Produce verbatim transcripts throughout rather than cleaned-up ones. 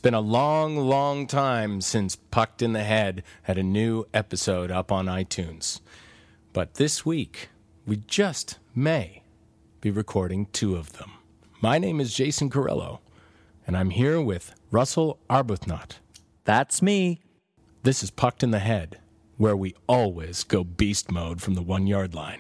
been a long, long time since Pucked in the Head had a new episode up on iTunes. But this week, we just may be recording two of them. My name is Jason Carello, and I'm here with Russell Arbuthnot. That's me. This is Pucked in the Head, where we always go beast mode from the one-yard line.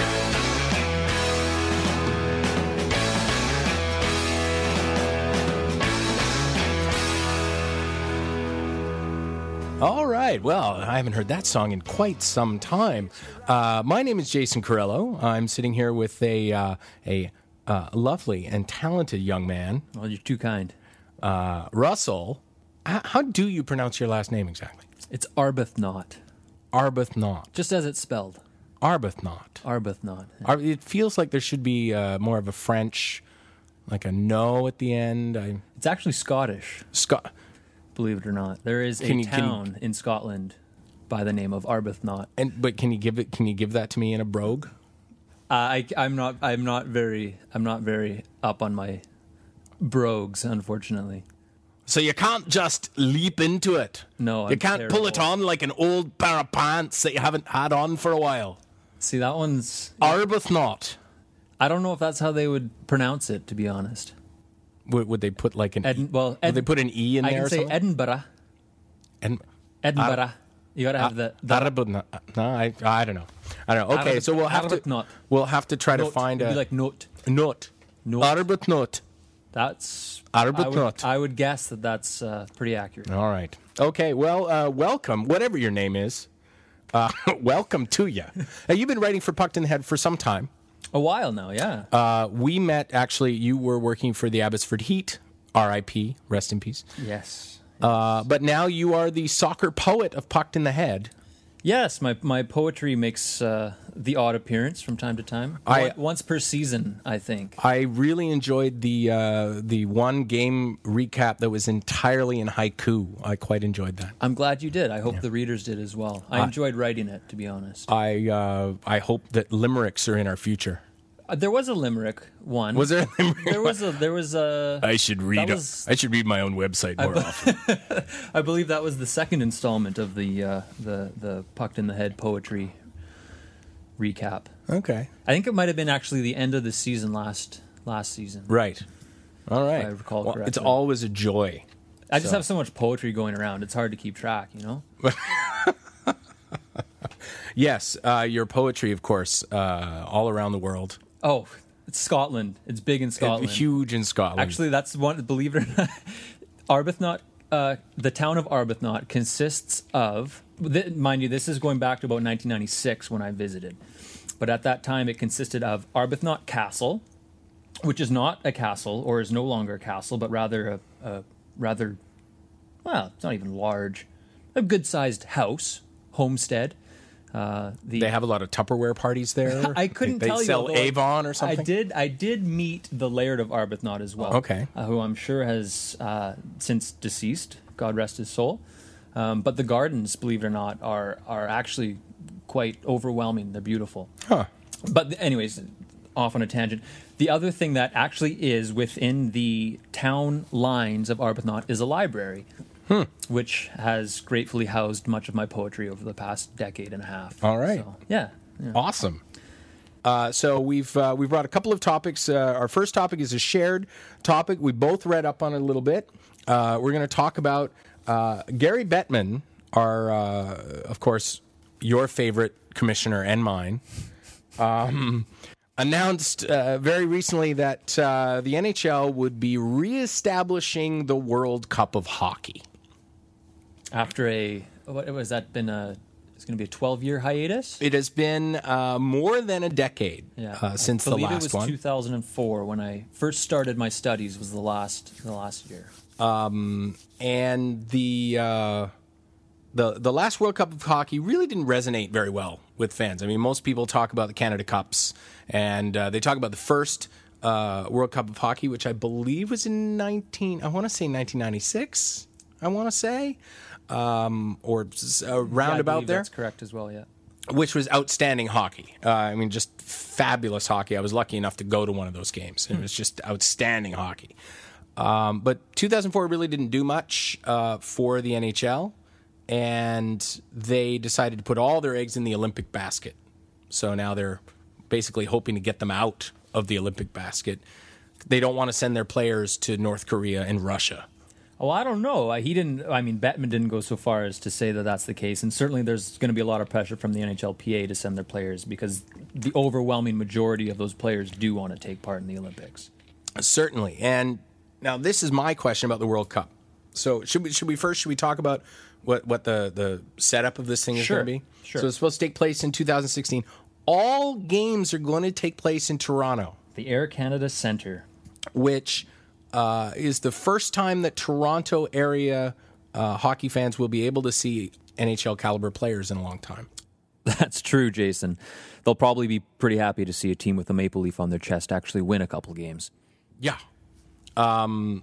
All right. Well, I haven't heard that song in quite some time. Uh, my name is Jason Carello. I'm sitting here with a uh, a uh, lovely and talented young man. Well, you're too kind. Uh, Russell, h- how do you pronounce your last name exactly? It's Arbuthnot. Arbuthnot. Just as it's spelled. Arbuthnot. Arbuthnot. Ar- it feels like there should be uh, more of a French, like a no at the end. I, It's actually Scottish. Scott. Believe it or not, there is a Can you- can you- town in Scotland by the name of Arbuthnot. And but can you give it? Can you give that to me in a brogue? Uh, I, I'm not. I'm not very. I'm not very up on my brogues, unfortunately. So you can't just leap into it. No, you I'm can't pull it terrible. on like an old pair of pants that you haven't had on for a while. See, that one's. Arbuthnot. I don't know if that's how they would pronounce it. To be honest, Would, would they put like an? Edin, e? well, would Ed, they put an e in I there? can or say something? Edinburgh. And Edinburgh. You got to have the. the Arbuthnot. No, I I don't know. I don't know. Okay, Arbut- so we'll have to Arbuthnot. we'll have to try to note. find It'd a be like note. note. Note. Arbuthnot. That's. I would, Arbuthnot. I would guess that that's uh, pretty accurate. All right. Okay. Well, uh, welcome, whatever your name is. Uh, welcome to you. Now, you've been writing for Pucked in the Head for some time. A while now, yeah. Uh, we met, actually, you were working for the Abbotsford Heat, R I P, rest in peace. yes. Uh, but now you are the soccer poet of Pucked in the Head. Yes, my, my poetry makes uh, the odd appearance from time to time. I- One- Once per season, I think. I really enjoyed the uh, the one game recap that was entirely in haiku. I quite enjoyed that. I'm glad you did. I hope the readers did as well. I enjoyed writing it, to be honest. I uh, I hope that limericks are in our future. Uh, there was a limerick one. Was there a limerick? There was a. There was a. I should read. That was- I should read my own website more often. I believe that was the second installment of the uh, the the Pucked in the Head poetry recap. Okay. I think it might have been actually the end of the season last last season. Right. All right. I recall Well, correctly. it's always a joy. I just So- have so much poetry going around. It's hard to keep track, you know. Yes, uh, your poetry, of course, uh, all around the world. Oh, it's Scotland. It's big in Scotland. Huge in Scotland. Actually, that's one. Believe it or not, Arbuthnot, uh, the town of Arbuthnot consists of. Th- mind you, this is going back to about nineteen ninety-six when I visited. But at that time, it consisted of Arbuthnot Castle, which is not a castle or is no longer a castle, but rather a, a rather, well, it's not even large, a good-sized house, homestead. Uh, the they have a lot of Tupperware parties there. I couldn't they, tell they you. sell although I- Avon or something. I did. I did meet the Laird of Arbuthnot as well. Okay. uh, who I'm sure has uh, since deceased. God rest his soul. Um, but the gardens, believe it or not, are are actually quite overwhelming. They're beautiful. Huh. But th- anyways, off on a tangent. The other thing that actually is within the town lines of Arbuthnot is a library. Hmm. Which has gratefully housed much of my poetry over the past decade and a half. All right. So, yeah. yeah. Awesome. Uh, so we've uh, we've brought a couple of topics. Uh, our first topic is a shared topic. We both read up on it a little bit. Uh, we're going to talk about uh, Gary Bettman, our, uh, of course, your favorite commissioner and mine, um, announced uh, very recently that uh, the N H L would be reestablishing the World Cup of Hockey. After a what was that been a it's going to be a twelve-year hiatus? It has been uh, more than a decade Yeah, uh, since I the believe last it was one. two thousand four when I first started my studies. Was the last the last year? And the uh, the the last World Cup of Hockey really didn't resonate very well with fans. I mean, most people talk about the Canada Cups, and uh, they talk about the first uh, World Cup of Hockey, which I believe was in nineteen. I want to say nineteen ninety-six. I want to say, um, or s- uh, Yeah, I roundabout believe there. That's correct as well. Yeah. Which was outstanding hockey. Uh, I mean, just fabulous hockey. I was lucky enough to go to one of those games. It was just outstanding hockey. Um, but two thousand four really didn't do much uh, for the N H L, and they decided to put all their eggs in the Olympic basket. So now they're basically hoping to get them out of the Olympic basket. They don't want to send their players to North Korea and Russia. Oh, I don't know. He didn't. I mean, Bettman didn't go so far as to say that that's the case, and certainly there's going to be a lot of pressure from the N H L P A to send their players because the overwhelming majority of those players do want to take part in the Olympics. Certainly, and now this is my question about the World Cup. So should we should we first should we talk about what what the the setup of this thing is Sure, going to be? sure. So it's supposed to take place in two thousand sixteen. All games are going to take place in Toronto, The Air Canada Centre. which uh, is the first time that Toronto area uh, hockey fans will be able to see N H L caliber players in a long time. That's true, Jason. They'll probably be pretty happy to see a team with a maple leaf on their chest actually win a couple games. Yeah. Um,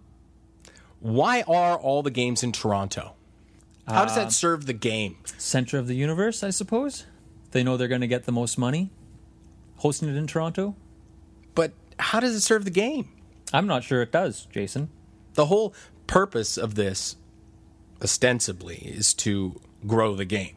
why are all the games in Toronto? How does that serve the game? Center of the universe, I suppose. They know they're going to get the most money hosting it in Toronto. But how does it serve the game? I'm not sure it does, Jason. The whole purpose of this, ostensibly, is to grow the game.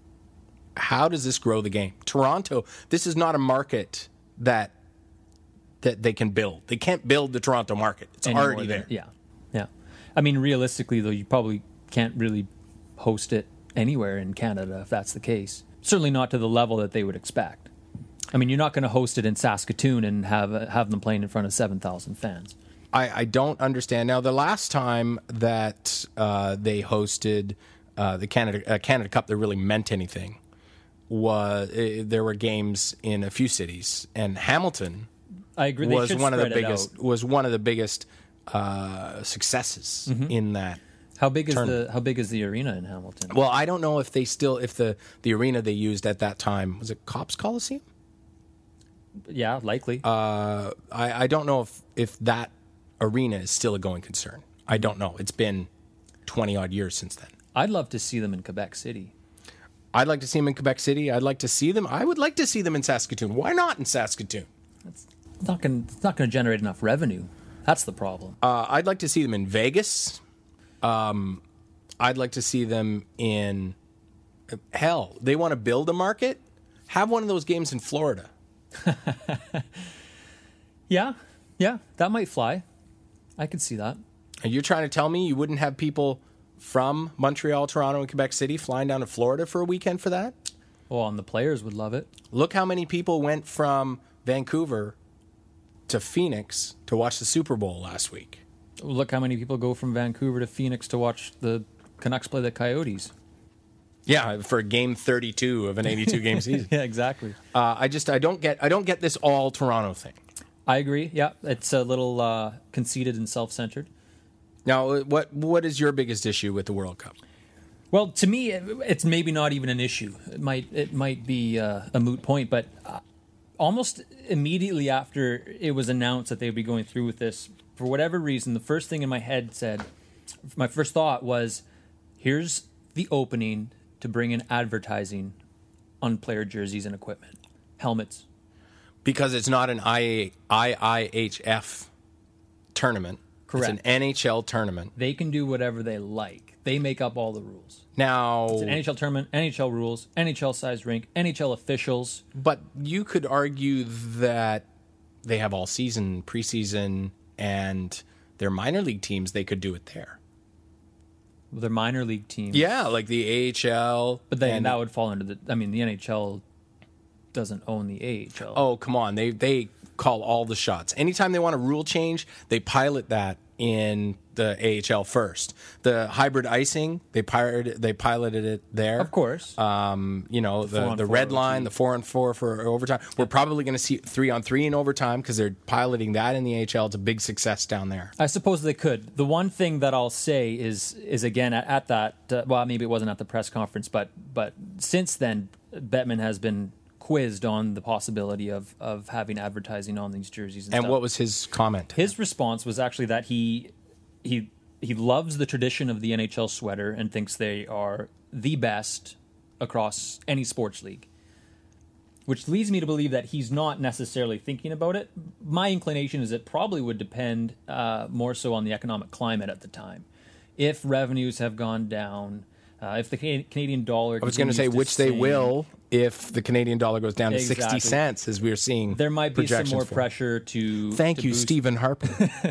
How does this grow the game? Toronto, this is not a market that that they can build. They can't build the Toronto market. It's Any more already than- there. Yeah, yeah. I mean, realistically, though, you probably can't really host it anywhere in Canada if that's the case. Certainly not to the level that they would expect. I mean, you're not going to host it in Saskatoon and have uh, have them playing in front of seven thousand fans. I, I don't understand. Now, the last time that uh, they hosted uh, the Canada uh, Canada Cup that really meant anything was uh, there were games in a few cities, and Hamilton I agree. They was should one of the spread it biggest out. was one of the biggest uh, successes in that. How big is tournament. the How big is the arena in Hamilton? Well, I don't know if they still if the the arena they used at that time was it Cops Coliseum. Yeah, likely. Uh, I, I don't know if if that arena is still a going concern. I don't know. It's been twenty odd years since then. I'd love to see them in Quebec City. I'd like to see them in Quebec City. I'd like to see them. I would like to see them in Saskatoon. Why not in Saskatoon? It's not going. It's not going to generate enough revenue. That's the problem. Uh, I'd like to see them in Vegas. Um, I'd like to see them in hell. They want to build a market. Have one of those games in Florida. Yeah, yeah, that might fly. I could see that. And you're trying to tell me you wouldn't have people from Montreal, Toronto, and Quebec City flying down to Florida for a weekend for that? Well, and the players would love it. Look how many people went from Vancouver to Phoenix to watch the Super Bowl last week. Look how many people go from Vancouver to Phoenix to watch the Canucks play the Coyotes. Yeah, for game thirty-two of an eighty-two game season. Yeah, exactly. Uh, I just I don't get I don't get this all Toronto thing. I agree. Yeah, it's a little uh, conceited and self-centered. Now, what what is your biggest issue with the World Cup? Well, to me, it- it's maybe not even an issue. It might it might be uh, a moot point, but uh, almost immediately after it was announced that they'd be going through with this, for whatever reason, the first thing in my head said, my first thought was, here's the opening to bring in advertising on player jerseys and equipment, helmets. Because it's not an I I H F tournament. Correct. It's an N H L tournament. They can do whatever they like. They make up all the rules. Now, It's an N H L tournament, N H L rules, N H L sized rink, N H L officials. but you could argue that they have all season, preseason, and their minor league teams, they could do it there. Their minor league teams. Yeah, like the A H L. But then and- that would fall under the. I mean, the N H L doesn't own the A H L. Oh, come on. They they call all the shots. Anytime they want a rule change, they pilot that in the A H L first. The hybrid icing, they pirated, they piloted it there. Of course. Um, you know, four the, on the four red O T. line, the four and four for overtime. We're probably going to see three on three in overtime because they're piloting that in the A H L. It's a big success down there. I suppose they could. The one thing that I'll say is is again at, at that. Uh, well, maybe it wasn't at the press conference, but but since then, Bettman has been quizzed on the possibility of of having advertising on these jerseys. And, And stuff. what was his comment? His response was actually that he he he loves the tradition of the N H L sweater and thinks they are the best across any sports league. which leads me to believe that he's not necessarily thinking about it. My inclination is it probably would depend uh, more so on the economic climate at the time. If revenues have gone down, uh, if the Canadian dollar, I was going to say, which they will, if the Canadian dollar goes down exactly. to sixty cents, as we are seeing. There might be some more for. pressure to. Thank to you, boost. Stephen Harper.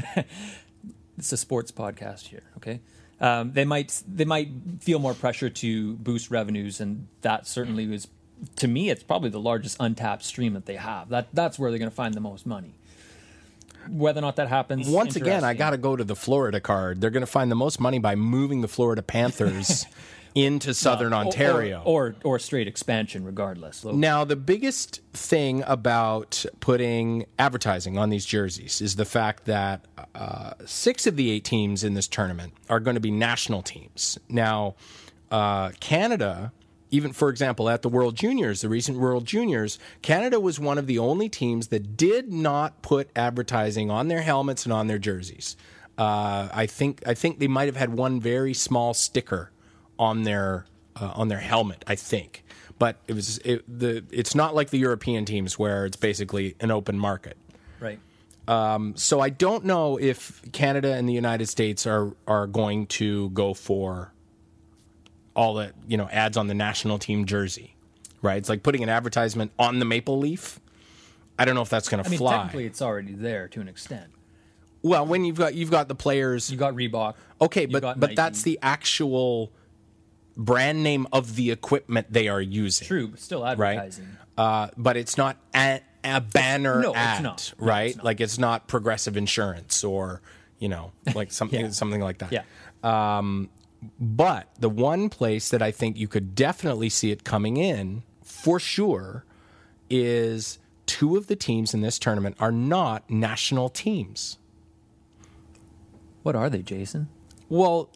It's a sports podcast here, okay? Um, they might they might feel more pressure to boost revenues, and that certainly is, to me, it's probably the largest untapped stream that they have. That that's where they're going to find the most money. Whether or not that happens, once again, I got to go to the Florida card. They're going to find the most money by moving the Florida Panthers into Southern well, Ontario, or, or or straight expansion, regardless. So, now, the biggest thing about putting advertising on these jerseys is the fact that uh, six of the eight teams in this tournament are going to be national teams. Now, uh, Canada, even, for example, at the World Juniors, the recent World Juniors, Canada was one of the only teams that did not put advertising on their helmets and on their jerseys. Uh, I think I think they might have had one very small sticker on their uh, on their helmet, I think. But it was it, the it's not like the European teams where it's basically an open market. right. Um, so I don't know if Canada and the United States are are going to go for all the, you know, ads on the national team jersey, right? It's like putting an advertisement on the maple leaf. I don't know if that's going to I mean, fly. technically, it's already there to an extent. Well, when you've got you've got the players, You got Reebok. okay, you but got but Nike. that's the actual brand name of the equipment they are using. True, but still Right. advertising. Uh, but it's not a, a banner No, it's ad, not. No, right? it's not. Like it's not Progressive Insurance or, you know, like something Yeah. something like that. Yeah. Um, but the one place that I think you could definitely see it coming in for sure is two of the teams in this tournament are not national teams. What are they, Jason? Well,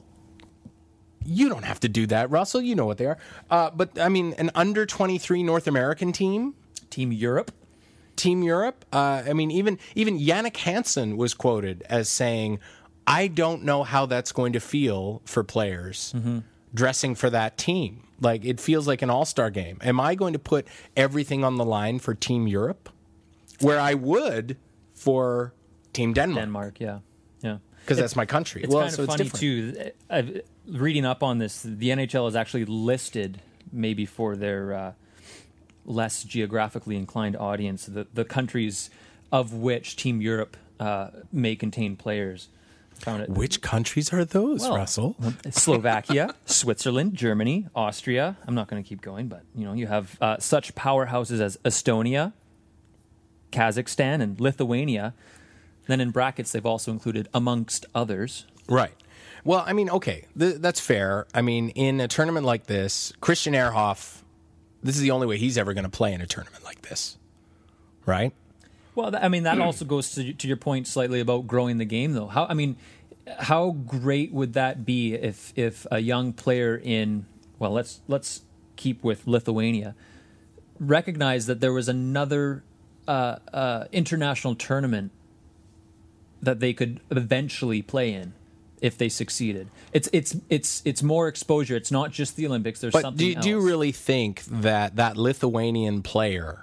you don't have to do that, Russell. You know what they are. Uh, but, I mean, an under twenty-three North American team, Team Europe? Team Europe. Uh, I mean, even even Yannick Hansen was quoted as saying, I don't know how that's going to feel for players Mm-hmm. dressing for that team. Like, it feels like an all-star game. Am I going to put everything on the line for Team Europe? Where I would for Team Denmark. Denmark, yeah. Yeah. Because that's my country. It's well, kind so of it's funny, different. too. I've, reading up on this, the N H L is actually listed, maybe for their uh, less geographically inclined audience, the, the countries of which Team Europe uh, may contain players. Found it. Which countries are those, Well, Russell? Slovakia, Switzerland, Germany, Austria. I'm not going to keep going, but you know, you have uh, such powerhouses as Estonia, Kazakhstan, and Lithuania. Then in brackets, they've also included amongst others. Right. Well, I mean, okay, th- that's fair. I mean, in a tournament like this, Christian Ehrhoff, this is the only way he's ever going to play in a tournament like this, right? Well, th- I mean, that also goes to, to your point slightly about growing the game, though. How I mean, how great would that be if if a young player in, well, let's let's keep with Lithuania, recognized that there was another uh, uh, international tournament that they could eventually play in if they succeeded. It's it's it's it's more exposure. It's not just the Olympics. There's But something do, you- else. do you really think that that Lithuanian player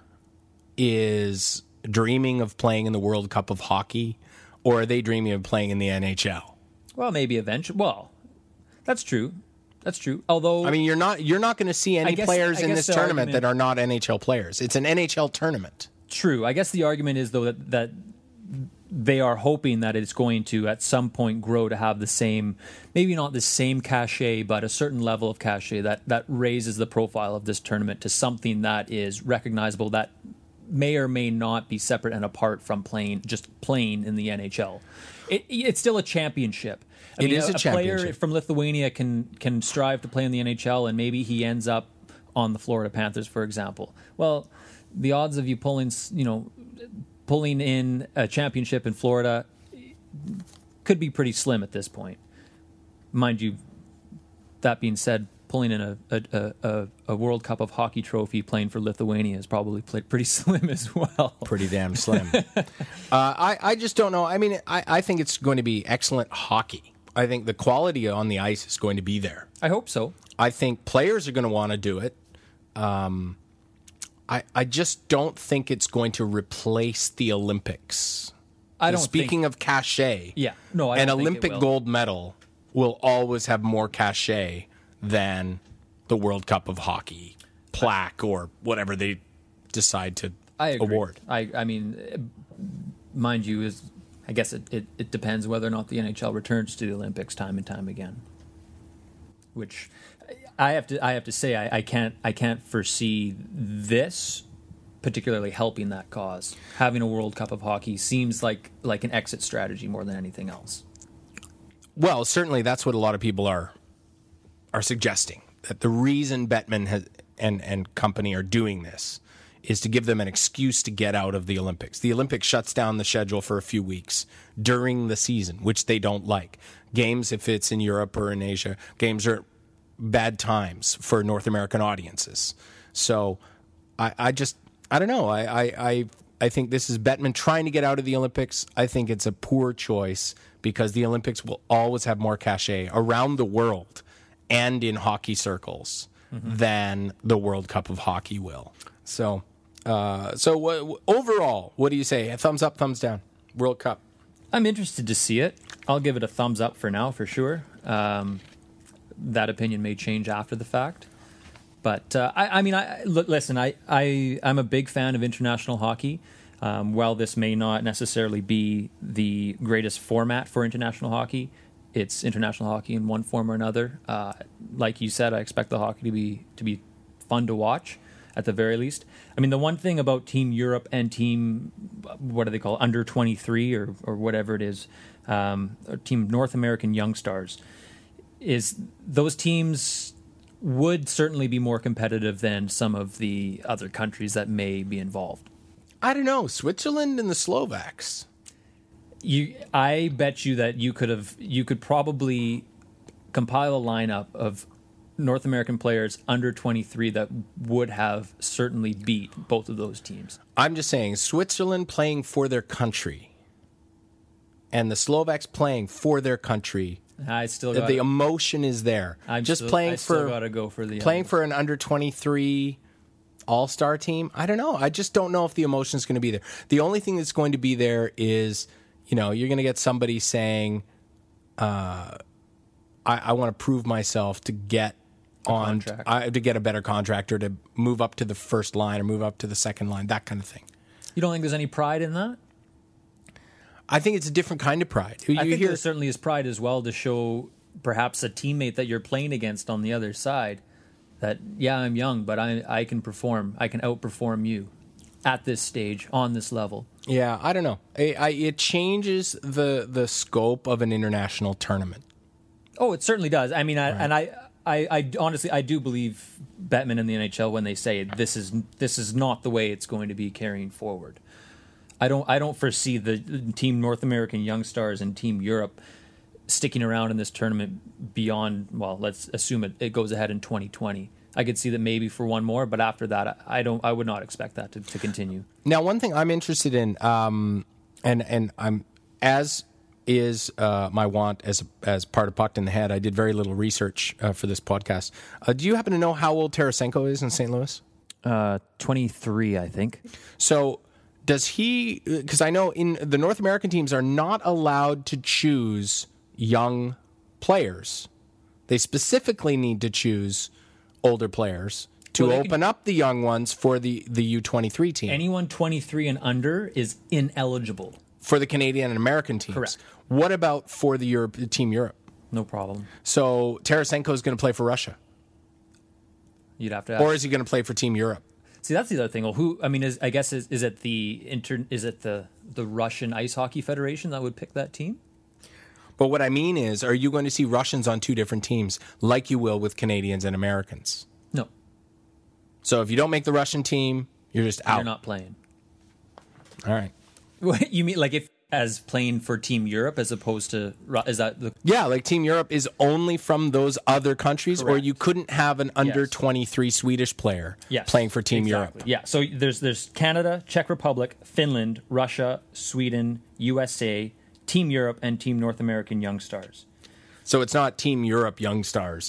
is dreaming of playing in the World Cup of Hockey, or are they dreaming of playing in the N H L? Well, maybe eventually. Well, that's true. That's true. Although I mean, you're not you're not going to see any guess- players I in guess this the tournament argument- that are not N H L players. It's an N H L tournament. True. I guess the argument is, though, that, that they are hoping that it's going to, at some point, grow to have the same, maybe not the same cachet, but a certain level of cachet that, that raises the profile of this tournament to something that is recognizable, that may or may not be separate and apart from playing, just playing in the N H L. It, it's still a championship. I It mean, is a a player championship. from Lithuania can can strive to play in the N H L, and maybe he ends up on the Florida Panthers, for example. Well, the odds of you pulling, you know, pulling in a championship in Florida could be pretty slim at this point. Mind you, that being said, pulling in a a, a, a World Cup of Hockey trophy playing for Lithuania is probably played pretty slim as well. Pretty damn slim. uh, I, I just don't know. I mean, I, I think it's going to be excellent hockey. I think the quality on the ice is going to be there. I hope so. I think players are going to want to do it. Um, I, I just don't think it's going to replace the Olympics. I don't. Speaking think, of cachet, yeah, no, I an don't think it Olympic will. gold medal will always have more cachet than the World Cup of Hockey plaque or whatever they decide to I agree. award. I, I mean, mind you, is I guess it, it, it depends whether or not the N H L returns to the Olympics time and time again. Which I have to I have to say I, I can't I can't foresee this particularly helping that cause. Having a World Cup of Hockey seems like like an exit strategy more than anything else. Well, certainly that's what a lot of people are are suggesting. That the reason Bettman has, and and company are doing this is to give them an excuse to get out of the Olympics. The Olympics shuts down the schedule for a few weeks during the season, which they don't like. Games, if it's in Europe or in Asia, games are bad times for North American audiences. So I, I just, I don't know. I, I, I, I think this is Bettman trying to get out of the Olympics. I think it's a poor choice because the Olympics will always have more cachet around the world and in hockey circles mm-hmm. than the World Cup of Hockey will. So, uh, so w- overall, what do you say? A thumbs up, thumbs down? World Cup. I'm interested to see it. I'll give it a thumbs up for now, for sure. Um, that opinion may change after the fact. But, uh, I, I mean, I, l- listen, I, I, I'm a big fan of international hockey. Um, while this may not necessarily be the greatest format for international hockey, it's international hockey in one form or another. Uh, like you said, I expect the hockey to be to be fun to watch, at the very least. I mean, the one thing about Team Europe and Team, what do they call it, under twenty-three or, or whatever it is, um, or Team North American Young Stars, is those teams would certainly be more competitive than some of the other countries that may be involved. I don't know. Switzerland and the Slovaks. You, I bet you that you could have, you could probably compile a lineup of North American players under twenty-three that would have certainly beat both of those teams. I'm just saying, Switzerland playing for their country and the Slovaks playing for their country. I still the, got the emotion is there. I'm just still, playing I for still gotta go for the playing um, for an under twenty-three all-star team. I don't know. I just don't know if the emotion is going to be there. The only thing that's going to be there is, you know, you're going to get somebody saying, uh, I, I want to prove myself to get on I, to get a better contract or to move up to the first line or move up to the second line, that kind of thing. You don't think there's any pride in that? I think it's a different kind of pride. You I think hear, there certainly is pride as well to show perhaps a teammate that you're playing against on the other side that, yeah, I'm young, but I I can perform. I can outperform you at this stage, on this level. Yeah, I don't know. I, I, it changes the the scope of an international tournament. Oh, it certainly does. I mean, I, Right. and I, I, I honestly, I do believe Bettman and the N H L when they say this is this is not the way it's going to be carrying forward. I don't, I don't foresee the Team North American Young Stars and Team Europe sticking around in this tournament beyond. Well, let's assume it, it goes ahead in twenty twenty. I could see that maybe for one more, but after that, I don't. I would not expect that to, to continue. Now, one thing I'm interested in, um, and and I'm as is uh, my want as as part of Pucked in the Head. I did very little research uh, for this podcast. Uh, do you happen to know how old Tarasenko is in Saint Louis? Uh, twenty-three, I think. So does he? Because I know in the North American teams are not allowed to choose young players. They specifically need to choose older players to well, open can, up the young ones for the, the U twenty-three team. Anyone twenty-three and under is ineligible. For the Canadian and American teams. Correct. What about for the Europe, Team Europe? No problem. So Tarasenko is going to play for Russia. You'd have to ask. Or is he going to play for Team Europe? See, that's the other thing. Well, who? I mean, is I guess is, is it the inter, Is it the the Russian Ice Hockey Federation that would pick that team? But what I mean is, are you going to see Russians on two different teams like you will with Canadians and Americans? No. So if you don't make the Russian team, you're just out. You're not playing. All right. What, you mean like if as playing for Team Europe as opposed to is that the Yeah, like Team Europe is only from those other countries, Correct. or you couldn't have an under Yes. twenty-three Swedish player yes, playing for Team exactly. Europe. Yeah. So there's there's Canada, Czech Republic, Finland, Russia, Sweden, U S A, Team Europe, and Team North American Young Stars. So it's not Team Europe Young Stars.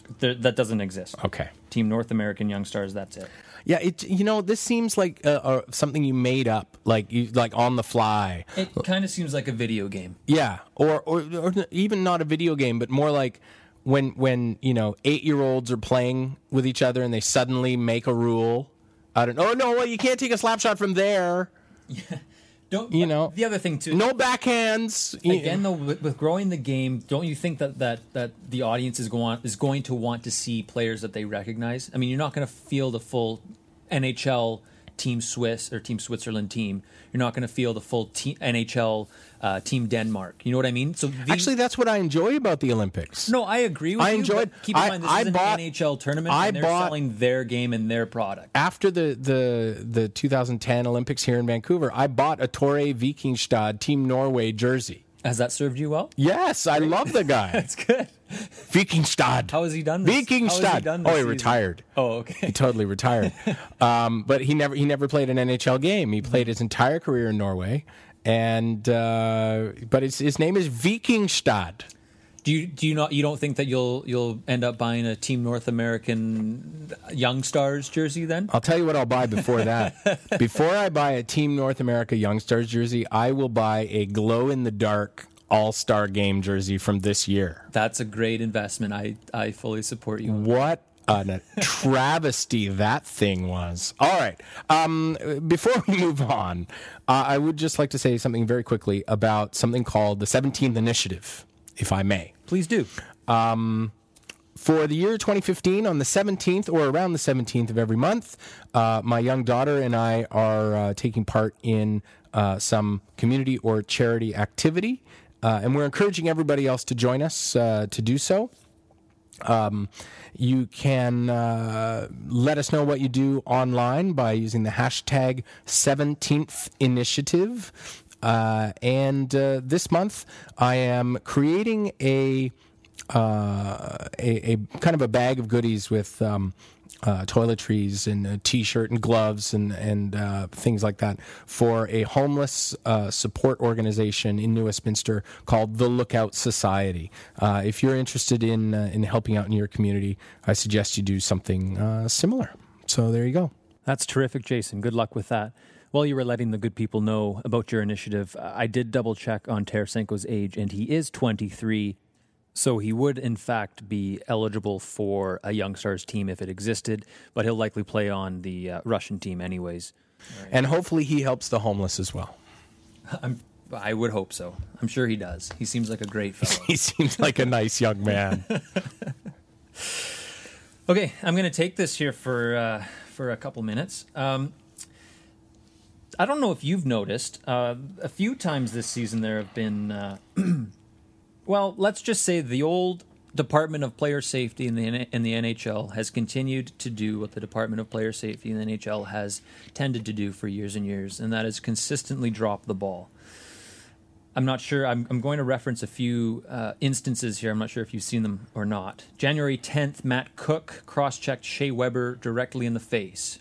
There, that doesn't exist. Okay. Team North American Young Stars, that's it. Yeah, it. You know, this seems like uh, uh, something you made up, like you, like on the fly. It kind of seems like a video game. Yeah, or, or or even not a video game, but more like when when you know eight year olds are playing with each other and they suddenly make a rule. I don't. Oh no! Well, you can't take a slap shot from there. Yeah. Don't you know the other thing too? No backhands. Again, though, with, with growing the game, don't you think that, that, that the audience is going is going to want to see players that they recognize? I mean, you're not going to field a full N H L Team Swiss or Team Switzerland team. You're not going to field a full team, N H L uh, Team Denmark. You know what I mean? So these, actually, that's what I enjoy about the Olympics. No, I agree with I you. enjoyed. But keep in I, mind, this I is bought, an N H L tournament, I and they're bought, selling their game and their product. After the, the the two thousand ten Olympics here in Vancouver, I bought a Torre Vikingstad Team Norway jersey. Has that served you well? Yes, I love the guy. That's good. Vikingstad. How has he done this? Vikingstad. How has he done this oh, he season? retired. Oh, okay. He totally retired. um, but he never he never played an N H L game. He played his entire career in Norway, and uh, but his his name is Vikingstad. Do you do you not you don't think that you'll you'll end up buying a Team North American Young Stars jersey then? I'll tell you what I'll buy before that. Before I buy a Team North America Young Stars jersey, I will buy a glow in the dark All-Star Game jersey from this year. That's a great investment. I I fully support you. What a travesty that thing was. All right. Um, before we move on, uh, I would just like to say something very quickly about something called the seventeenth Initiative, if I may. Please do. Um, for the year twenty fifteen, on the seventeenth or around the seventeenth of every month, uh, my young daughter and I are uh, taking part in uh, some community or charity activity, uh, and we're encouraging everybody else to join us uh, to do so. Um, you can uh, let us know what you do online by using the hashtag seventeenth Initiative. Uh, and uh, this month, I am creating a, uh, a a kind of a bag of goodies with um, uh, toiletries and a T-shirt and gloves and and uh, things like that for a homeless uh, support organization in New Westminster called the Lookout Society. Uh, if you're interested in uh, in helping out in your community, I suggest you do something uh, similar. So there you go. That's terrific, Jason. Good luck with that. While you were letting the good people know about your initiative, I did double check on Tarasenko's age, and he is twenty-three, so he would in fact be eligible for a Young Stars team if it existed, but he'll likely play on the uh, Russian team anyways. Right. And hopefully he helps the homeless as well. I'm, I would hope so. I'm sure he does. He seems like a great fellow. He seems like a nice young man. Okay, I'm going to take this here for uh, for a couple minutes. Um, I don't know if you've noticed, uh, a few times this season there have been, uh, well, let's just say the old Department of Player Safety in the in the N H L has continued to do what the Department of Player Safety in the N H L has tended to do for years and years, and that is consistently drop the ball. I'm not sure, I'm, I'm going to reference a few uh, instances here. I'm not sure if you've seen them or not. January tenth, Matt Cook cross-checked Shea Weber directly in the face.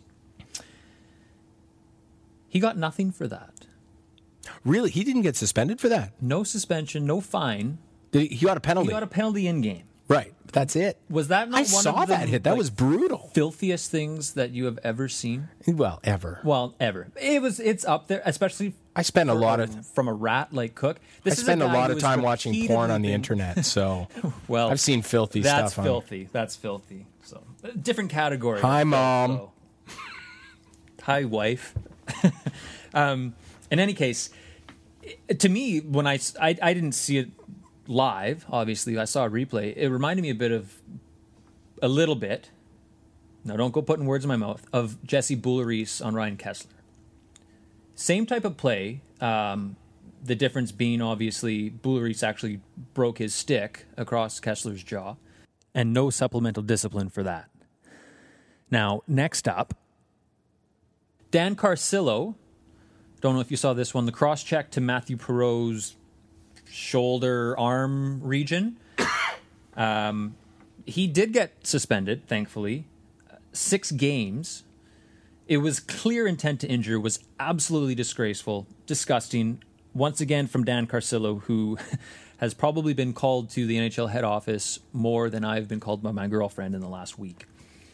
He got nothing for that. Really? He didn't get suspended for that? No suspension, no fine. Did he, he got a penalty? He got a penalty in-game. Right. That's it. Was that not I one saw of the, that hit. That like, was brutal. filthiest things that you have ever seen? Well, ever. Well, ever. It was. It's up there, especially I spent a lot a, of from a rat like Cook. This I is spend a, a guy lot who of has time watching porn on the been- internet, so Well, I've seen filthy that's stuff. filthy. On. That's filthy. So uh, different category. Hi, of filth, Mom. though. Hi, wife. um, in any case, to me, when I, I I didn't see it live, obviously I saw a replay. It reminded me a bit of a little bit. Now, don't go putting words in my mouth. Of Jesse Boulerice on Ryan Kessler. Same type of play. Um, the difference being, obviously, Boulerice actually broke his stick across Kessler's jaw, and no supplemental discipline for that. Now, next up, Dan Carcillo. Don't know if you saw this one. The cross-check to Matthew Perreault's shoulder, arm region. Um, he did get suspended, thankfully. Six games. It was clear intent to injure, was absolutely disgraceful, disgusting. Once again from Dan Carcillo, who has probably been called to the N H L head office more than I've been called by my girlfriend in the last week.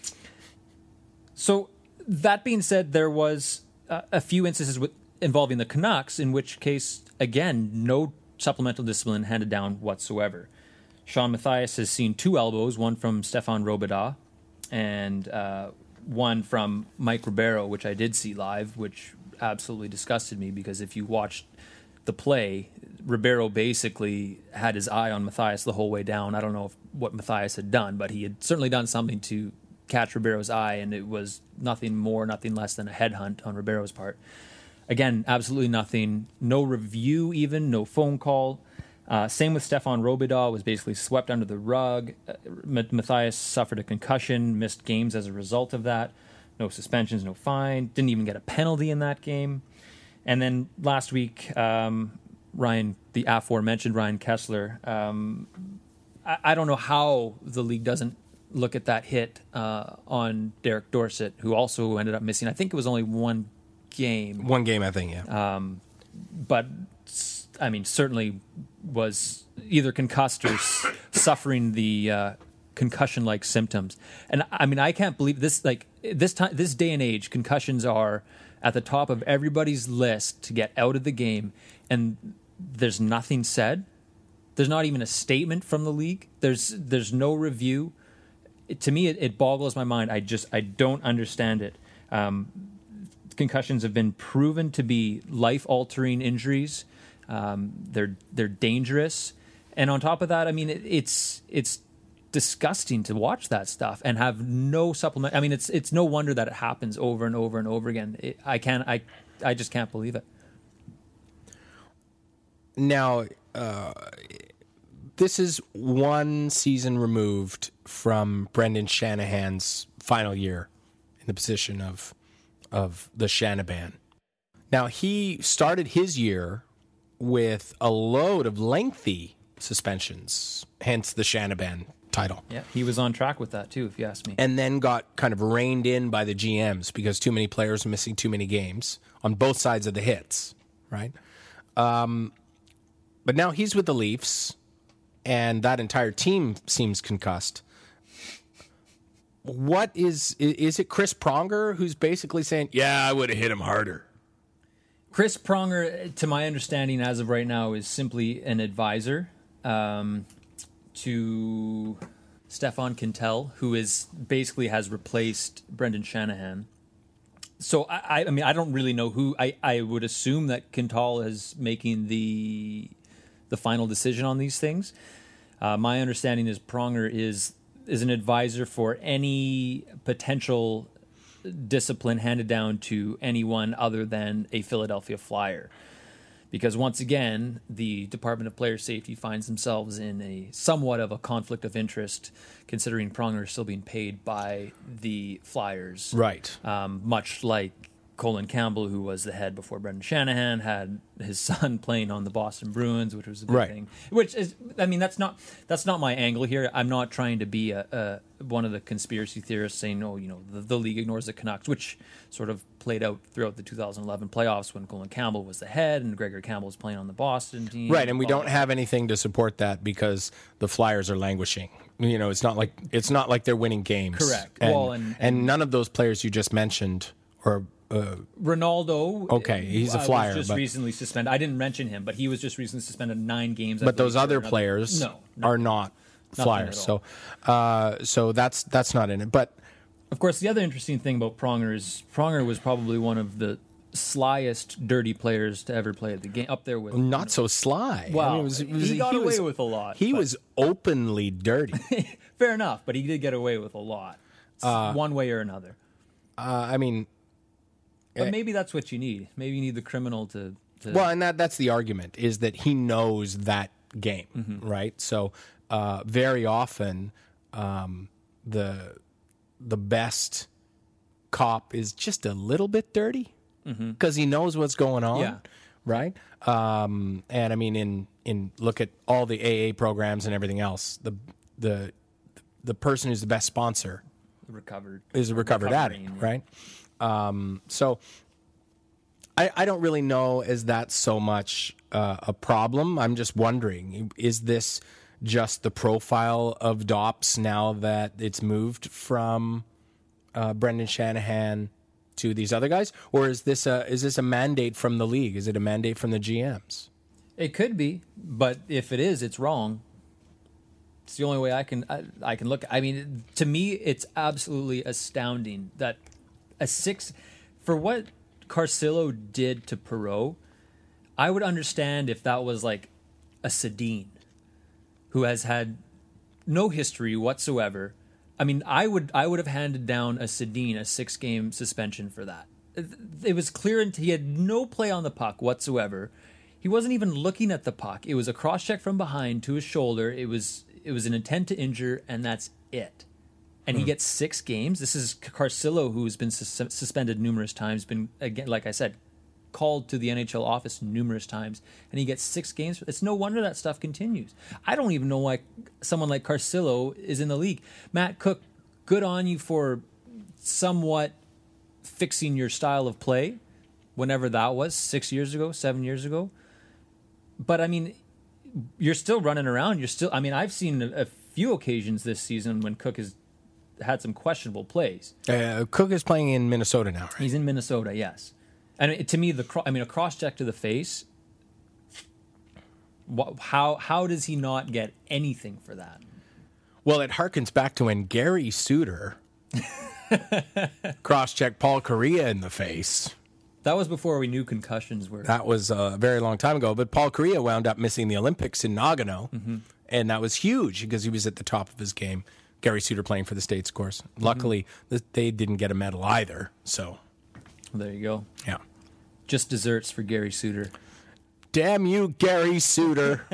So that being said, there was uh, a few instances with, involving the Canucks, in which case, again, no supplemental discipline handed down whatsoever. Sean Matthias has seen two elbows, one from Stefan Robidas and uh, one from Mike Ribeiro, which I did see live, which absolutely disgusted me because if you watched the play, Ribeiro basically had his eye on Matthias the whole way down. I don't know if, what Matthias had done, but he had certainly done something to catch Ribeiro's eye, and it was nothing more, nothing less than a headhunt on Ribeiro's part. Again, absolutely nothing. No review even, no phone call. Uh, same with Stefan Robidas, was basically swept under the rug. Uh, Matthias suffered a concussion, missed games as a result of that. No suspensions, no fine. Didn't even get a penalty in that game. And then last week, um, Ryan, the aforementioned Ryan Kessler, um, I, I don't know how the league doesn't look at that hit uh, on Derek Dorsett, who also ended up missing. I think it was only one game. One game, I think, yeah. Um, but, I mean, certainly was either concussed or s- suffering the uh, concussion-like symptoms. And, I mean, I can't believe this, like, this time, this day and age, concussions are at the top of everybody's list to get out of the game, and there's nothing said. There's not even a statement from the league. There's there's no review. It, to me, it, it boggles my mind. I just I don't understand it. Um, concussions have been proven to be life-altering injuries. Um, they're they're dangerous, and on top of that, I mean, it, it's it's disgusting to watch that stuff and have no supplement. I mean, it's it's no wonder that it happens over and over and over again. It, I can't I I just can't believe it. Now, uh, this is one season removed from Brendan Shanahan's final year in the position of of the Shanaban. Now, he started his year with a load of lengthy suspensions, hence the Shanaban title. Yeah, he was on track with that too, if you ask me. And then got kind of reined in by the G Ms because too many players were missing too many games on both sides of the hits, right? Um, but now he's with the Leafs, and that entire team seems concussed. What is is it Chris Pronger who's basically saying, yeah, I would have hit him harder? Chris Pronger, to my understanding as of right now, is simply an advisor um, to Stefan Quintel, who is basically has replaced Brendan Shanahan. So, I, I mean, I don't really know who. I, I would assume that Quintal is making the the final decision on these things. Uh, my understanding is Pronger is is an advisor for any potential discipline handed down to anyone other than a Philadelphia Flyer. Because once again, the Department of Player Safety finds themselves in a somewhat of a conflict of interest, considering Pronger is still being paid by the Flyers. Right. Um, much like Colin Campbell, who was the head before Brendan Shanahan, had his son playing on the Boston Bruins, which was a big right. thing. Which is, I mean, that's not that's not my angle here. I'm not trying to be a, a one of the conspiracy theorists saying, "Oh, you know, the, the league ignores the Canucks," which sort of played out throughout the two thousand eleven playoffs when Colin Campbell was the head and Gregor Campbell was playing on the Boston team. Right, and we blah, don't blah, have anything to support that because the Flyers are languishing. You know, it's not like it's not like they're winning games. Correct. And, Well, and, and, and none of those players you just mentioned are. Uh, Ronaldo, okay, he's a uh, Flyer, was just but, recently suspended. I didn't mention him, but he was just recently suspended nine games. I but those believe, other another, players no, are not Flyers. So, uh, so that's that's not in it. But of course, the other interesting thing about Pronger is Pronger was probably one of the slyest, dirty players to ever play at the game. Up there with not so sly. Well, I mean, it was, it was, he got he away was, with a lot. He but, was openly dirty. fair enough, but he did get away with a lot, uh, one way or another. Uh, I mean. But maybe that's what you need. Maybe you need the criminal to. to well, and that that's the argument, is that he knows that game, mm-hmm. right? So uh, very often um, the the best cop is just a little bit dirty because mm-hmm. he knows what's going on, yeah. right? Um, and I mean, in in look at all the A A programs and everything else, the the the person who's the best sponsor recovered is a recovered addict, right? Um, so I, I don't really know is that so much uh, a problem. I'm just wondering, is this just the profile of Dops now that it's moved from uh, Brendan Shanahan to these other guys, or is this a is this a mandate from the league? Is it a mandate from the G Ms? It could be, but if it is, it's wrong. It's the only way I can I, I can look. I mean, to me, it's absolutely astounding that a six for what Carcillo did to Perreault. I would understand if that was like a Sedin, who has had no history whatsoever. I mean, I would I would have handed down a Sedin a six game suspension for that. It was clear he had no play on the puck whatsoever. He wasn't even looking at the puck. It was a cross check from behind to his shoulder. It was it was an intent to injure, and that's it. And he gets six games. This is Carcillo, who's been sus- suspended numerous times, been, again, like I said, called to the N H L office numerous times, and he gets six games. It's no wonder that stuff continues. I don't even know why someone like Carcillo is in the league. Matt Cook, good on you for somewhat fixing your style of play, whenever that was, six years ago, seven years ago. But, I mean, you're still running around. You're still. I mean, I've seen a, a few occasions this season when Cook has had some questionable plays. Uh, Cook is playing in Minnesota now, right? He's in Minnesota, yes. And it, to me, the cro- I mean, a cross check to the face. Wh- how how does he not get anything for that? Well, it harkens back to when Gary Suter cross-checked Paul Correa in the face. That was before we knew concussions were. That was a very long time ago. But Paul Correa wound up missing the Olympics in Nagano, mm-hmm. and that was huge because he was at the top of his game. Gary Suter playing for the States, of course. Luckily, mm-hmm. they didn't get a medal either. So there you go. Yeah. Just desserts for Gary Suter. Damn you, Gary Suter.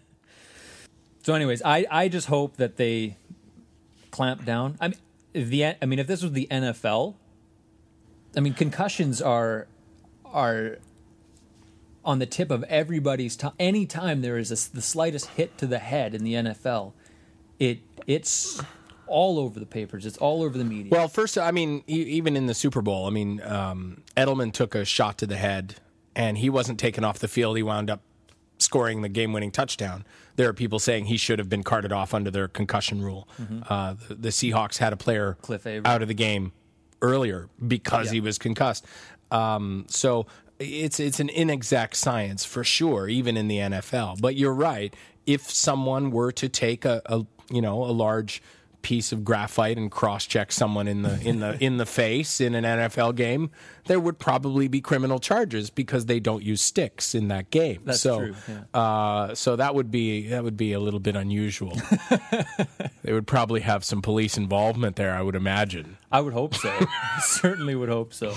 So anyways, I, I just hope that they clamp down. I mean, if the I mean, if this was the N F L, I mean, concussions are are on the tip of everybody's tongue. Any time there is a, the slightest hit to the head in the N F L, it it's all over the papers. It's all over the media. Well, first, I mean, e- even in the Super Bowl, I mean, um, Edelman took a shot to the head, and he wasn't taken off the field. He wound up scoring the game-winning touchdown. There are people saying he should have been carted off under their concussion rule. Mm-hmm. Uh, the, the Seahawks had a player Cliff Avery. out of the game earlier because yeah. he was concussed. Um, so it's it's an inexact science for sure, even in the N F L. But you're right. If someone were to take a, a you know a large piece of graphite and cross-check someone in the in the in the face in an N F L game, there would probably be criminal charges because they don't use sticks in that game. That's so, true. Yeah. Uh, so that would be that would be a little bit unusual. They would probably have some police involvement there, I would imagine. I would hope so. Certainly would hope so.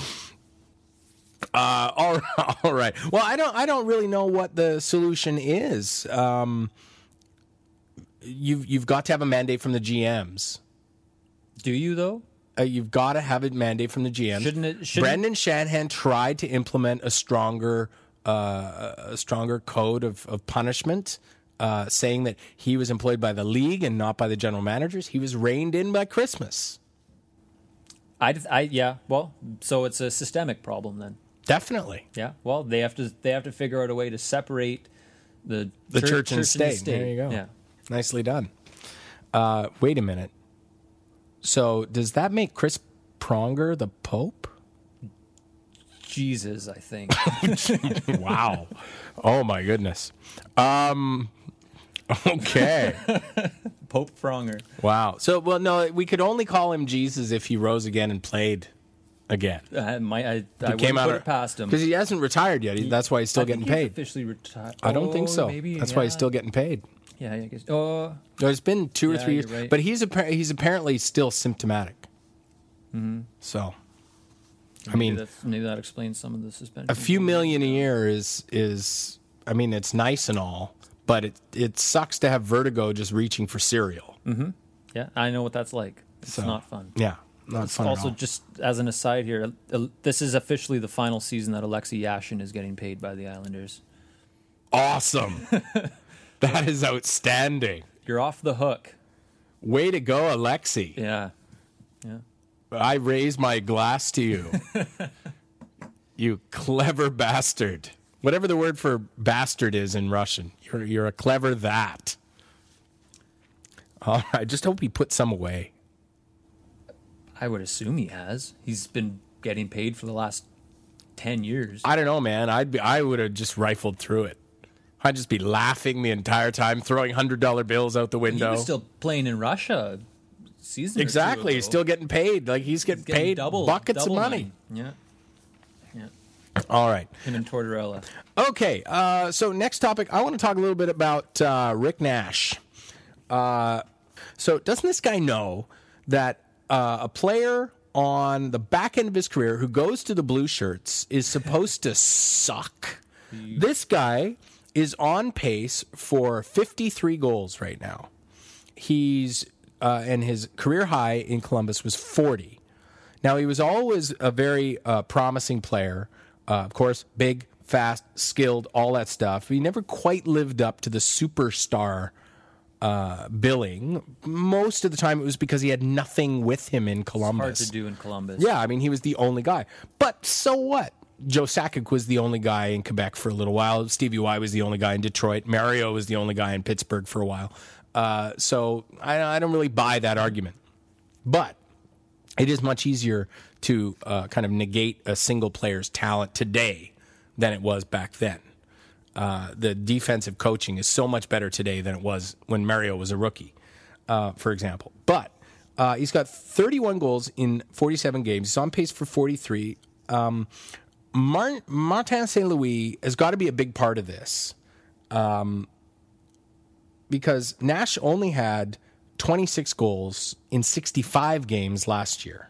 Uh, all right, all right. Well, I don't I don't really know what the solution is. Um, You've you've got to have a mandate from the G Ms. Do you though? Uh, you've got to have a mandate from the G Ms. Shouldn't it? Shouldn't Brendan Shanahan tried to implement a stronger uh, a stronger code of of punishment, uh, saying that he was employed by the league and not by the general managers. He was reined in by Christmas. I, I yeah. Well, so it's a systemic problem then. Definitely. Yeah. Well, they have to they have to figure out a way to separate the the church, church, and, church state. and the state. There you go. Yeah. Nicely done. Uh, wait a minute. So does that make Chris Pronger the Pope? Jesus, I think. Wow. Oh my goodness. Um, okay. Pope Pronger. Wow. So, well, no, we could only call him Jesus if he rose again and played again. I, my, I, I came wouldn't out put of, it past him. Because he hasn't retired yet. He, that's why he's still I getting think he's paid. Officially retired. I don't oh, think so. Maybe, that's yeah. why he's still getting paid. Yeah, I guess. Oh, There's been two or yeah, three years, right. but he's appa- he's apparently still symptomatic. Mm-hmm. So, maybe I mean, that's, maybe that explains some of the suspension. A few million a year is is I mean, it's nice and all, but it it sucks to have vertigo just reaching for cereal. Mm-hmm. Yeah, I know what that's like. It's so, not fun. Yeah, not it's fun. Also, at all. just as an aside here, uh, this is officially the final season that Alexei Yashin is getting paid by the Islanders. Awesome. That is outstanding. You're off the hook. Way to go, Alexei. Yeah. Yeah. I raise my glass to you. You clever bastard. Whatever the word for bastard is in Russian. You're, you're a clever that. All right. Just hope he put some away. I would assume he has. He's been getting paid for the last ten years. I don't know, man. I'd be, I would have just rifled through it. I'd just be laughing the entire time, throwing one hundred dollar bills out the window. He was still playing in Russia a season or Exactly. two He's ago. still getting paid. Like, he's getting, He's getting paid double, buckets double of money. money. Yeah. Yeah. All right. Him and Tortorella. Okay. Uh, so next topic, I want to talk a little bit about uh, Rick Nash. Uh, so doesn't this guy know that uh, a player on the back end of his career who goes to the Blue Shirts is supposed to suck? This guy is on pace for fifty-three goals right now. He's uh, and his career high in Columbus was forty. Now, he was always a very uh, promising player. Uh, of course, big, fast, skilled, all that stuff. He never quite lived up to the superstar uh, billing. Most of the time, it was because he had nothing with him in Columbus. Hard to do in Columbus. Yeah, I mean, he was the only guy. But so what? Joe Sakic was the only guy in Quebec for a little while. Stevie Y was the only guy in Detroit. Mario was the only guy in Pittsburgh for a while. Uh, so I, I don't really buy that argument. But it is much easier to uh, kind of negate a single player's talent today than it was back then. Uh, the defensive coaching is so much better today than it was when Mario was a rookie, uh, for example. But uh, he's got thirty-one goals in forty-seven games. He's on pace for forty-three. Um, Martin, Martin Saint Louis has got to be a big part of this, um, because Nash only had twenty-six goals in sixty-five games last year.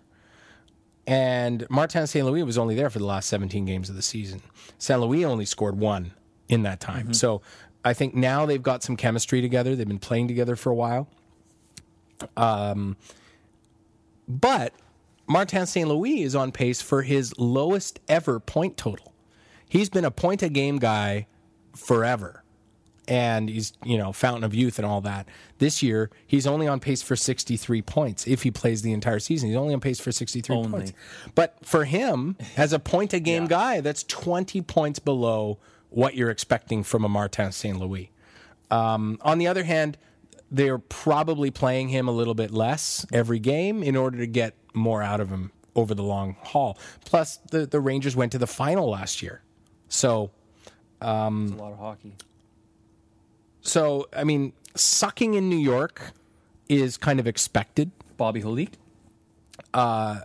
And Martin Saint Louis was only there for the last seventeen games of the season. Saint Louis only scored one in that time. Mm-hmm. So I think now they've got some chemistry together. They've been playing together for a while. Um, but Martin Saint Louis is on pace for his lowest ever point total. He's been a point a game guy forever. And he's, you know, fountain of youth and all that. This year, he's only on pace for sixty-three points. If he plays the entire season, he's only on pace for sixty-three only. points. But for him, as a point a game yeah. guy, that's twenty points below what you're expecting from a Martin Saint Louis. Um, on the other hand, they're probably playing him a little bit less every game in order to get more out of him over the long haul. Plus, the, the Rangers went to the final last year. So, um, it's a lot of hockey. So, I mean, sucking in New York is kind of expected. Bobby Holik? Uh,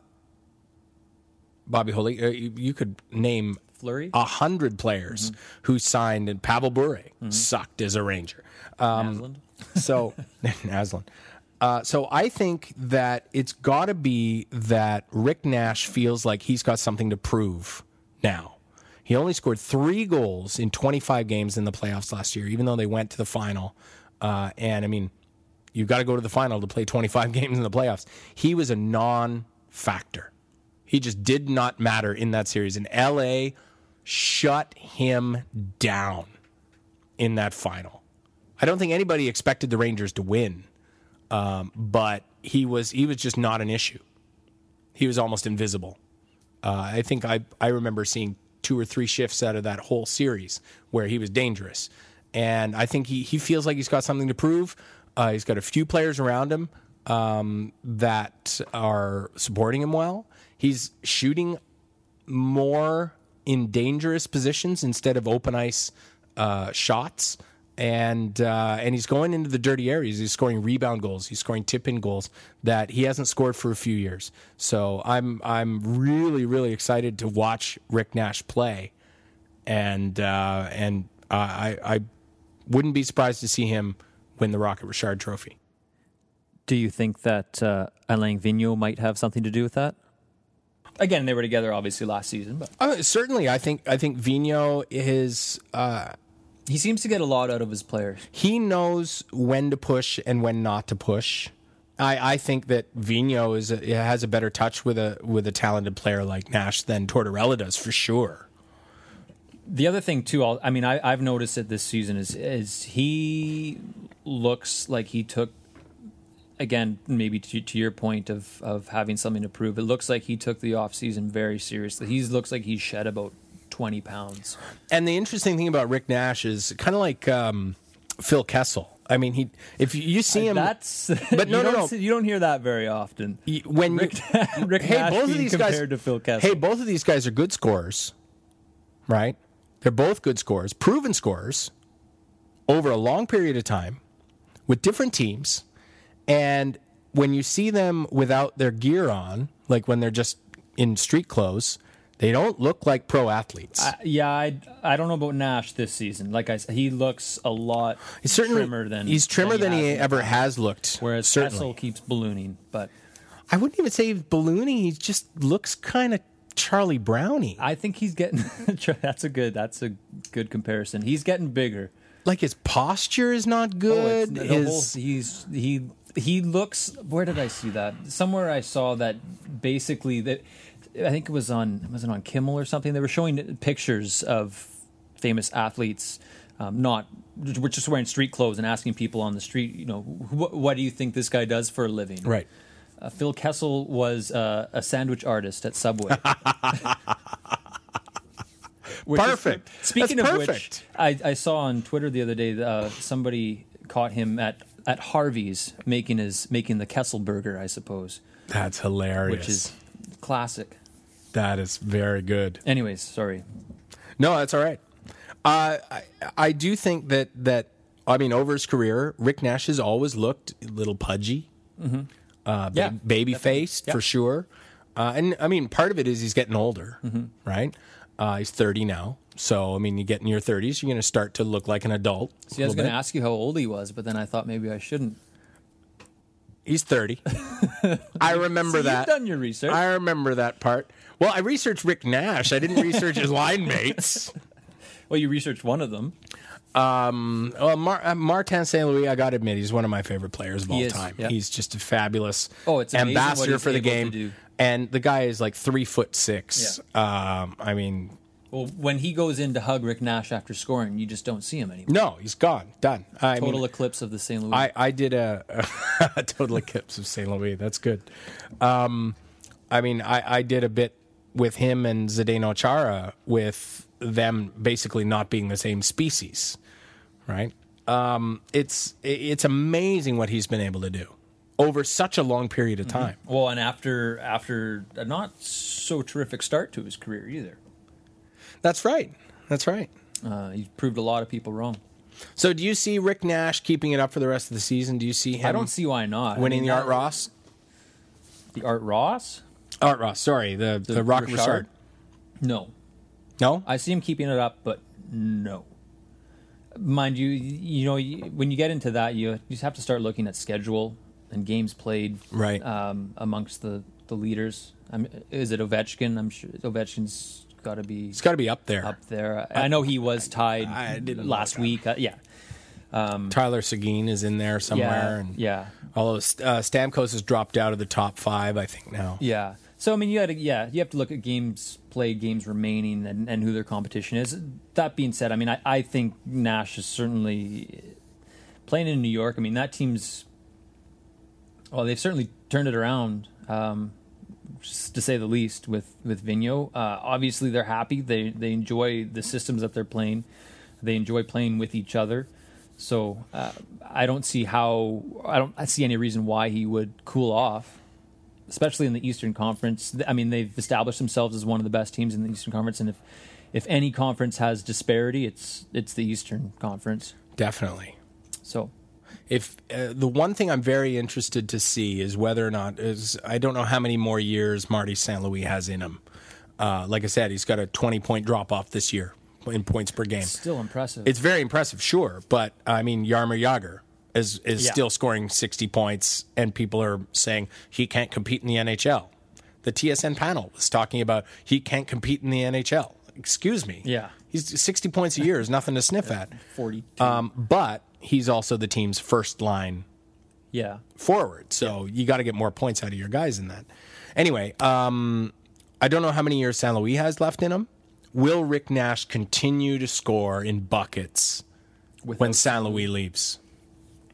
Bobby Holik, uh, you, you could name Fleury? a hundred players mm-hmm. who signed, and Pavel Bure mm-hmm. sucked as a Ranger. Um, so, Naslund. Uh, so I think that it's got to be that Rick Nash feels like he's got something to prove now. He only scored three goals in twenty-five games in the playoffs last year, even though they went to the final. Uh, and, I mean, you've got to go to the final to play twenty-five games in the playoffs. He was a non-factor. He just did not matter in that series. And L A shut him down in that final. I don't think anybody expected the Rangers to win, um, but he was he was just not an issue. He was almost invisible. Uh, I think I, I remember seeing two or three shifts out of that whole series where he was dangerous. And I think he, he feels like he's got something to prove. Uh, he's got a few players around him um, that are supporting him well. He's shooting more in dangerous positions instead of open ice uh, shots. And uh, and he's going into the dirty areas. He's scoring rebound goals. He's scoring tip-in goals that he hasn't scored for a few years. So I'm I'm really really excited to watch Rick Nash play, and uh, and uh, I I wouldn't be surprised to see him win the Rocket Richard Trophy. Do you think that uh, Alain Vigneault might have something to do with that? Again, they were together obviously last season, but uh, certainly I think I think Vigneault is. Uh, He seems to get a lot out of his players. He knows when to push and when not to push. I, I think that Vigneault is a, has a better touch with a with a talented player like Nash than Tortorella does, for sure. The other thing too, I'll, I mean, I, I've noticed it this season is is he looks like he took again, maybe to, to your point of, of having something to prove, it looks like he took the offseason very seriously. He looks like he's shed about twenty pounds. And the interesting thing about Rick Nash is kind of like um, Phil Kessel. I mean, he if you see him, that's but no, you no, don't, no. You don't hear that very often. When Rick, you, Rick hey, Nash both of being these compared guys, to Phil Kessel. hey, both of these guys are good scorers, right? They're both good scorers, proven scorers, over a long period of time, with different teams, and when you see them without their gear on, like when they're just in street clothes, they don't look like pro athletes. Uh, yeah, I, I don't know about Nash this season. Like I said, he looks a lot he's certainly trimmer than he's trimmer than he, has he in the ever past. has looked. Whereas certainly. Kessel keeps ballooning, but I wouldn't even say he's ballooning. He just looks kind of Charlie Brownie. I think he's getting. That's a good. That's a good comparison. He's getting bigger. Like his posture is not Oh, good. it's- the his whole- he's he he looks. Where did I see that? Somewhere I saw that basically that. I think it was on was it on Kimmel or something. They were showing pictures of famous athletes, um, not we're just wearing street clothes and asking people on the street, you know, what, what do you think this guy does for a living? right. Uh, Phil Kessel was uh, a sandwich artist at Subway. Which is- Perfect. speaking That's of perfect. which, I, I saw on Twitter the other day uh, somebody caught him at, at Harvey's making his making the Kessel burger, I suppose, That's hilarious. which is classic. that is very good. Anyways, sorry. No, that's all right. Uh, I I do think that that I mean over his career, Rick Nash has always looked a little pudgy, mm-hmm. uh, Yeah, ba- baby faced Yeah. for sure. Uh, and I mean, part of it is he's getting older, Mm-hmm. right? Uh, he's thirty now, so I mean, you get in your thirties, you're going to start to look like an adult. See, I was going to ask you how old he was, but then I thought maybe I shouldn't. He's thirty. I remember See, that. You've done your research. I remember that part. Well, I researched Rick Nash. I didn't research his line mates. Well, you researched one of them. Um, well, Mar- uh, Martin Saint Louis, I got to admit, he's one of my favorite players of He all is, time. yeah. He's just a fabulous Oh, it's amazing what ambassador he's for the able to game. do. And the guy is like three foot six. Um, I mean, Well, when he goes in to hug Rick Nash after scoring, you just don't see him anymore. no, he's gone, done. I Total mean, eclipse of the Saint Louis. I, I did a, a total eclipse of Saint Louis. That's good. Um, I mean, I, I did a bit with him and Zdeno Chara with them basically not being the same species, right? Um, it's it's amazing what he's been able to do over such a long period of time. Well, and after after a not so terrific start to his career either, That's right. That's right. uh, he's proved a lot of people wrong. So, do you see Rick Nash keeping it up for the rest of the season? Do you see him I don't see why not. winning I mean, the Art that- Ross? The Art Ross? Art Ross, sorry, the the, Rock Richard? Richard. No, No, I see him keeping it up, but no. Mind you, you know, you- when you get into that, you you just have to start looking at schedule and games played, Right. Um, amongst the the leaders. I mean, is it Ovechkin? I'm sure Ovechkin's got to be it's got to be up there. up there. I know he was tied I didn't last look up. week. Uh, yeah, Tyler Seguin is in there somewhere, yeah, and yeah, although uh, Stamkos has dropped out of the top five, I think now. yeah. So I mean, you got to yeah, you have to look at games played, games remaining, and, and who their competition is. That being said, I mean, I, I think Nash is certainly playing in New York. I mean, that team's well, they've certainly turned it around, um, just to say the least. With with Vigneault, uh, obviously they're happy. They they enjoy the systems that they're playing. They enjoy playing with each other. So uh, I don't see how I don't I see any reason why he would cool off, especially in the Eastern Conference. I mean, they've established themselves as one of the best teams in the Eastern Conference, and if if any conference has disparity, it's it's the Eastern Conference. Definitely. So If uh, the one thing I'm very interested to see is whether or not is I don't know how many more years Marty Saint Louis has in him. Uh, like I said, he's got a twenty point drop off this year in points per game. still impressive. It's very impressive, sure, but I mean Yarmir Jagr is is Yeah. still scoring sixty points, and people are saying he can't compete in the N H L. The T S N panel was talking about he can't compete in the N H L. Excuse me. Yeah. He's sixty points a year is nothing to sniff at. forty-two. Um, but he's also the team's first line yeah. forward, so you got to get more points out of your guys in that. Anyway, um, I don't know how many years Saint Louis has left in him. Will Rick Nash continue to score in buckets Without when Saint Louis leaves?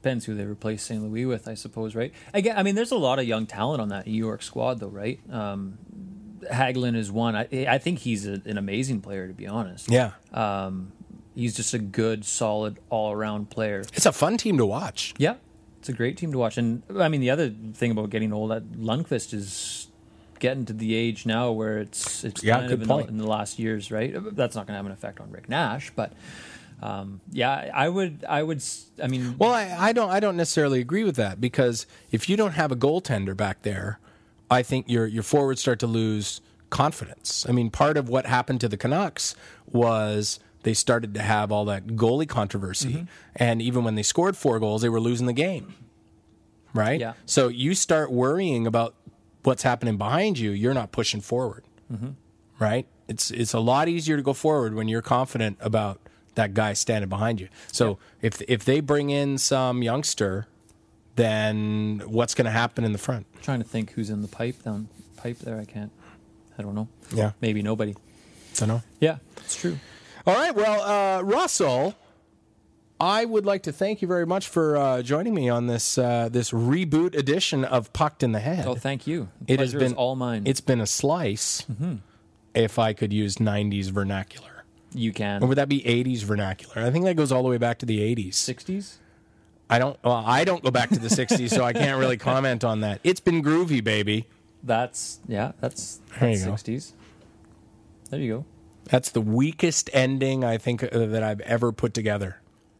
depends who they replace Saint Louis with, I suppose, right? Again, I mean, there's a lot of young talent on that New York squad, though, right? Um, Hagelin is one. I, I think he's a, an amazing player, to be honest. Yeah. Um, he's just a good, solid, all-around player. It's a fun team to watch. Yeah, it's a great team to watch. And, I mean, the other thing about getting old, that Lundqvist is getting to the age now where it's it's Yeah, kind good of in point. the, in the last years, right? That's not going to have an effect on Rick Nash, but... Um, yeah, I would, I would, s- I mean... Well, I, I don't I don't necessarily agree with that, because if you don't have a goaltender back there, I think your your forwards start to lose confidence. I mean, part of what happened to the Canucks was they started to have all that goalie controversy, Mm-hmm. and even when they scored four goals, they were losing the game, right? Yeah. So you start worrying about what's happening behind you, you're not pushing forward, Mm-hmm. right? It's it's a lot easier to go forward when you're confident about that guy standing behind you. So if if they bring in some youngster, then what's going to happen in the front? trying to think who's in the pipe down pipe there. I can't. I don't know. Yeah, Maybe nobody. don't know. Yeah, it's true. All right, well, uh, Russell, I would like to thank you very much for uh, joining me on this uh, this reboot edition of Pucked in the Head. Oh, thank you. It has Pleasure is been all mine. It's been a slice. If I could use nineties vernacular. You Or can. would that be eighties vernacular? I think that goes all the way back to the eighties. sixties? I don't. Well, I don't go back to the sixties, so I can't really comment on that. It's been groovy, baby. That's, yeah, that's, There you that's go. sixties. There you go. That's the weakest ending I think uh, that I've ever put together.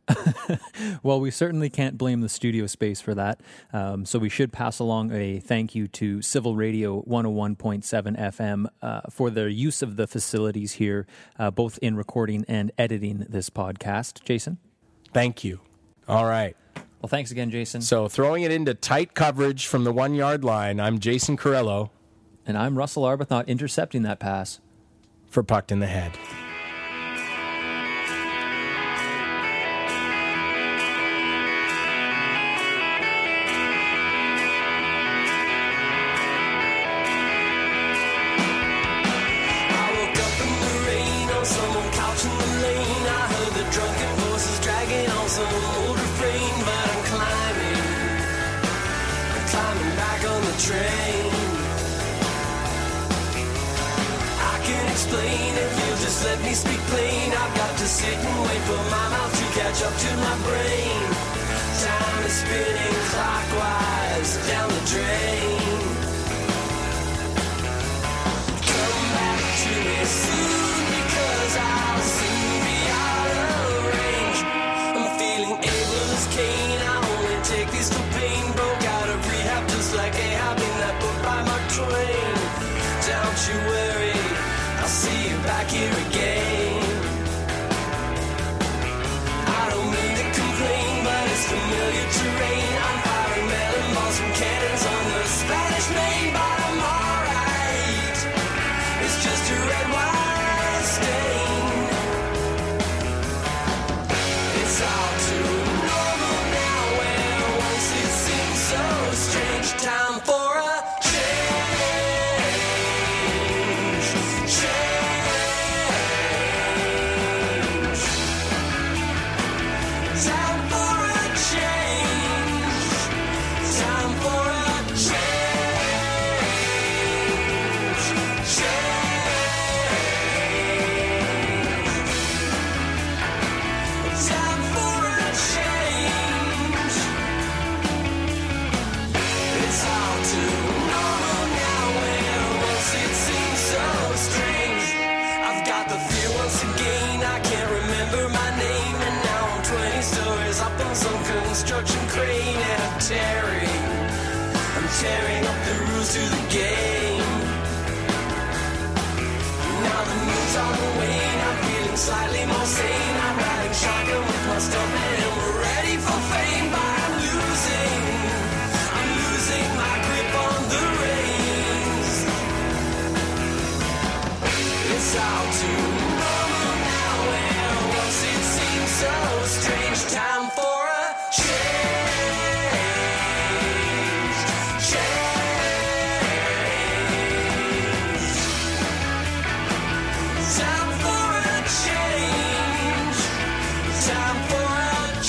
Well, we certainly can't blame the studio space for that. Um, so we should pass along a thank you to Civil Radio one oh one point seven F M uh, for their use of the facilities here, uh, both in recording and editing this podcast. Jason? Thank you. All right. Well, thanks again, Jason. So throwing it into tight coverage from the one yard line, I'm Jason Corello And I'm Russell Arbuthnot intercepting that pass. for Pucked in the Head. I woke up in the rain on some old couch in the lane. I heard the drunken voices dragging on some old refrain, but I'm climbing, I'm climbing back on the train. I can't explain if you'll just let me speak plain. I've got to sit and wait for my mouth to catch up to my brain. Time is spinning clockwise down the drain. Come back to me soon, because I'll soon be out of range. I'm feeling able as Cain. I only take these for pain. Broke out of rehab just like Ahab in that book by Mark Twain. Don't you worry, I'll see you back here again. I don't mean to complain, but it's familiar terrain. I'm firing melon balls from cannons on the Spanish Main, but I'm alright. It's just a red wine stain. It's all too normal now, where once it seemed so strange. Time for a change. Change. Time for a change. Time for a change. Change. Time for a change. It's all too normal now, where once it seemed so strange. I've got the fear once again, I can't remember my name, and now I'm twenty stories up on some construction crane, and I'm tearing, I'm tearing up the rules to the game. Now the moon's on the wane, I'm feeling slightly more sane. I'm riding shotgun with my stuntman, and we're ready for fame, but I'm losing, I'm losing my grip on the reins. It's all too normal now, where once it seemed so strange. Time for a change. Change. Time for a change. Time for a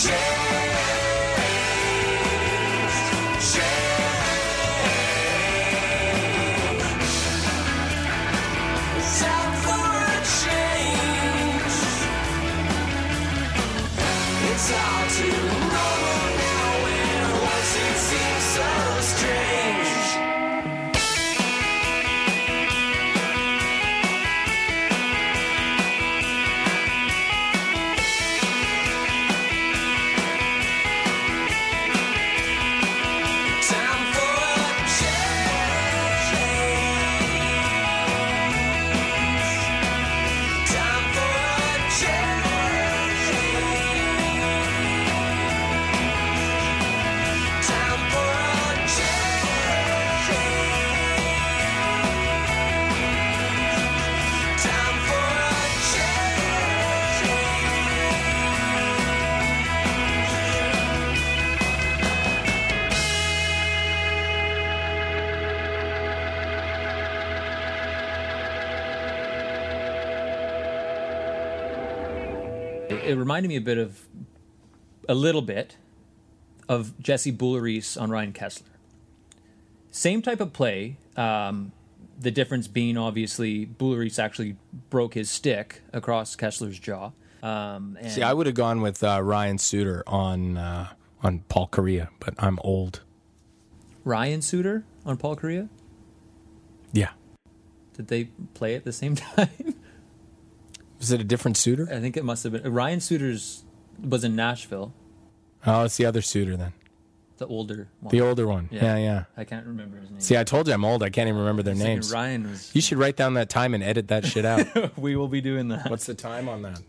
it reminded me a bit of, a little bit, of Jesse Boulerice on Ryan Kessler. Same type of play. Um, the difference being, obviously, Boulerice actually broke his stick across Kessler's jaw. Um, and See, I would have gone with uh, Ryan Suter on uh, on Paul Correa, but I'm old. Ryan Suter on Paul Correa? Yeah. Did they play at the same time? Was it a different Suter? I think it must have been. Ryan Suter's was in Nashville, Oh, it's the other Suter then. the older one. The older one. Yeah, yeah. I can't remember his name. See, I told you I'm old. I can't even remember their I was thinking names. Ryan was. You should write down that time and edit that shit out. We will be doing that. What's the time on that?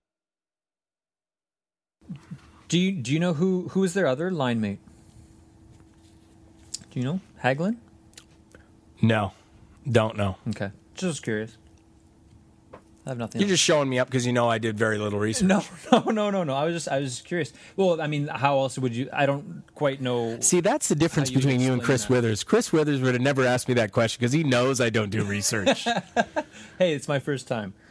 Do you do you know who who is their other line mate? Do you know Hagelin? No, don't know. Okay, just curious. I have nothing. You're else. just showing me up because you know I did very little research. No, no, no, no, no. I was just I was just curious. Well, I mean, how else would you? I don't quite know. See, that's the difference How you between you and explain Chris that. Withers. Chris Withers would have never asked me that question because he knows I don't do research. Hey, it's my first time.